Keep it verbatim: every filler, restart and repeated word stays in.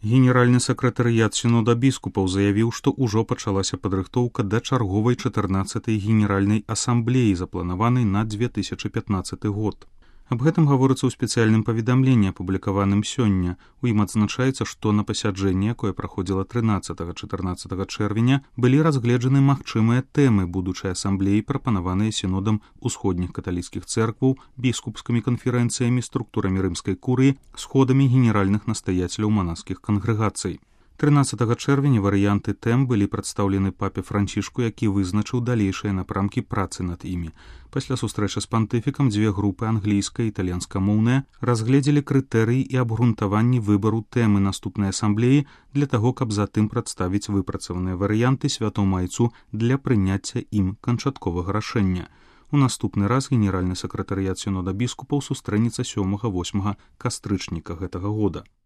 Генеральны сакратарыят сінода біскупаў заявіў, што ўжо пачалася падрыхтоўка да чарговай чатырнаццатай генеральнай асамблеі, запланаванай на две тысячы пятнаццаты год. Аб гэтым гаворыцца ў спецыяльным паведамленні, апублікаваным сёння. У ім адзначаецца, што на пасяджэнні, якое праходзіла трынаццатага-чатырнаццатага чэрвеня, былі разгледжаны магчымыя тэмы будучай асамблеі, прапанаваныя сінодам усходніх каталіцкіх цэркваў, біскупскімі канферэнцыямі, структурамі рымскай курыі, сходамі генеральных настаяцеляў манаскіх кангрэгацый. трынаццатага чэрвеня варыянты тэм былі прадстаўлены папе Францішку, які вызначыў далейшыя напрамкі працы над імі. Пасля сустрэчы з пантыфікам дзве групы, англійская і італьянскамоўная, разгледзелі крытэрыі і абгрунтаванні выбару тэмы наступнай асамблеі для таго, каб затым прадставіць выпрацаваныя варыянты святому айцу для прыняцця ім канчатковага рашэння. У наступны раз генеральны сакратарыят сінода біскупаў сустрэнецца сёмага-восьмага кастрычніка гэтага года.